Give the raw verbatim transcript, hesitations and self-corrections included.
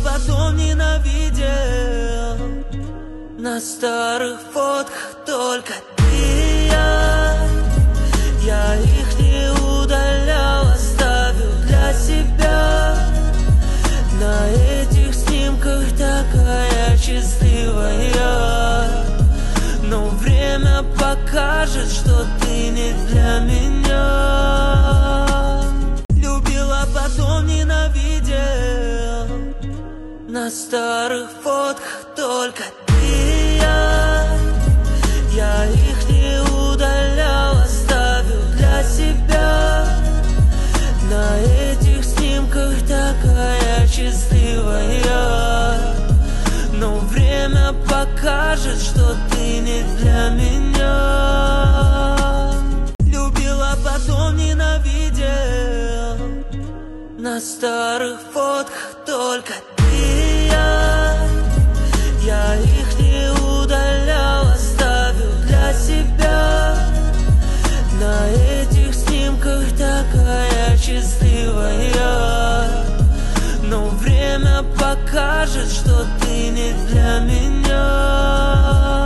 потом ненавидел. На старых фотках только ты и я. Я их не удалял, оставил для себя. На этих снимках такая счастливая. Но время покажет, что ты не для меня. Любила, потом ненавидел. На старых фотках только ты и я. Я их не удалял, оставил для себя. На этих снимках такая счастливая. Но время покажет, что ты не для меня. Любила, потом ненавидел. На старых фотках только ты и я. Я их не удалял, оставил для себя. На этих снимках такая счастливая. Но время покажет, что ты не для меня.